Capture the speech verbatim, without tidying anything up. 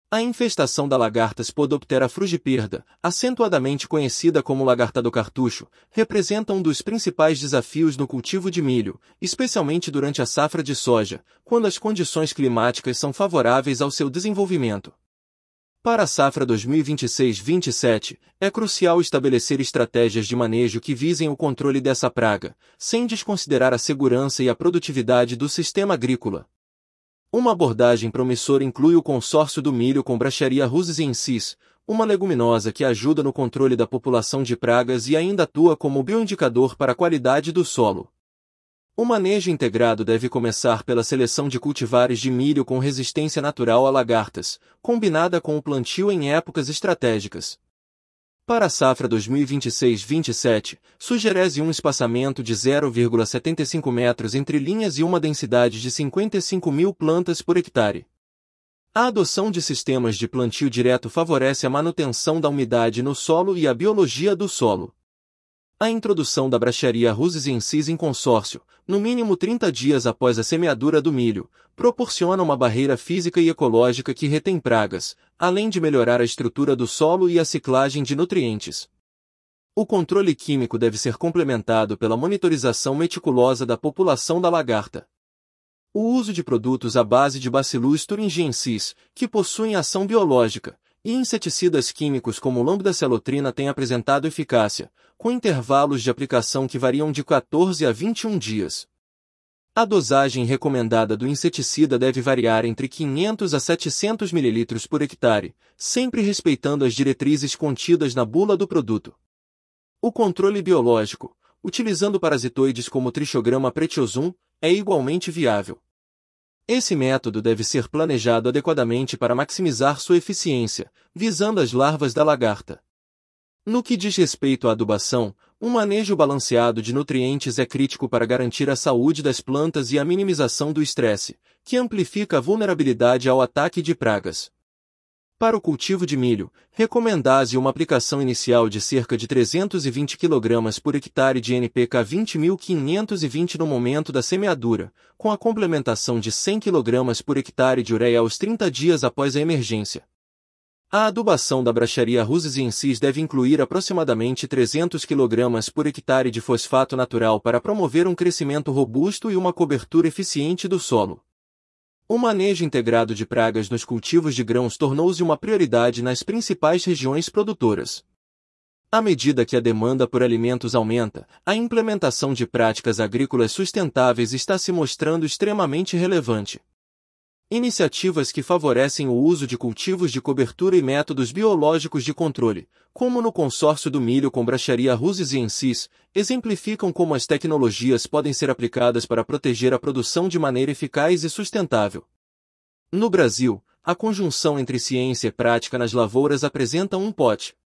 A infestação da lagarta Spodoptera frugiperda, acentuadamente conhecida como lagarta do cartucho, representa um dos principais desafios no cultivo de milho, especialmente durante a safra de soja, quando as condições climáticas são favoráveis ao seu desenvolvimento. Para a safra dois mil e vinte e seis vinte e sete, é crucial estabelecer estratégias de manejo que visem o controle dessa praga, sem desconsiderar a segurança e a produtividade do sistema agrícola. Uma abordagem promissora inclui o consórcio do milho com Bracharia rusiensis, uma leguminosa que ajuda no controle da população de pragas e ainda atua como bioindicador para a qualidade do solo. O manejo integrado deve começar pela seleção de cultivares de milho com resistência natural a lagartas, combinada com o plantio em épocas estratégicas. Para a safra dois mil e vinte e seis vinte e sete, sugere-se um espaçamento de zero vírgula setenta e cinco metros entre linhas e uma densidade de cinquenta e cinco mil plantas por hectare. A adoção de sistemas de plantio direto favorece a manutenção da umidade no solo e a biologia do solo. A introdução da Bracharia rusiensis em consórcio, no mínimo trinta dias após a semeadura do milho, proporciona uma barreira física e ecológica que retém pragas, além de melhorar a estrutura do solo e a ciclagem de nutrientes. O controle químico deve ser complementado pela monitorização meticulosa da população da lagarta. O uso de produtos à base de Bacillus thuringiensis, que possuem ação biológica, e inseticidas químicos como lambda-celotrina têm apresentado eficácia, com intervalos de aplicação que variam de quatorze a vinte e um dias. A dosagem recomendada do inseticida deve variar entre quinhentos a setecentos mililitros por hectare, sempre respeitando as diretrizes contidas na bula do produto. O controle biológico, utilizando parasitoides como Trichogramma pretiosum, é igualmente viável. Esse método deve ser planejado adequadamente para maximizar sua eficiência, visando as larvas da lagarta. No que diz respeito à adubação, um manejo balanceado de nutrientes é crítico para garantir a saúde das plantas e a minimização do estresse, que amplifica a vulnerabilidade ao ataque de pragas. Para o cultivo de milho, recomenda-se uma aplicação inicial de cerca de trezentos e vinte quilogramas por hectare de N P K vinte mil quinhentos e vinte no momento da semeadura, com a complementação de cem quilogramas por hectare de ureia aos trinta dias após a emergência. A adubação da Bracharia rusiensis deve incluir aproximadamente trezentos quilogramas por hectare de fosfato natural para promover um crescimento robusto e uma cobertura eficiente do solo. O manejo integrado de pragas nos cultivos de grãos tornou-se uma prioridade nas principais regiões produtoras. À medida que a demanda por alimentos aumenta, a implementação de práticas agrícolas sustentáveis está se mostrando extremamente relevante. Iniciativas que favorecem o uso de cultivos de cobertura e métodos biológicos de controle, como no consórcio do milho com Bracharia rusiensis, exemplificam como as tecnologias podem ser aplicadas para proteger a produção de maneira eficaz e sustentável. No Brasil, a conjunção entre ciência e prática nas lavouras apresenta um pote.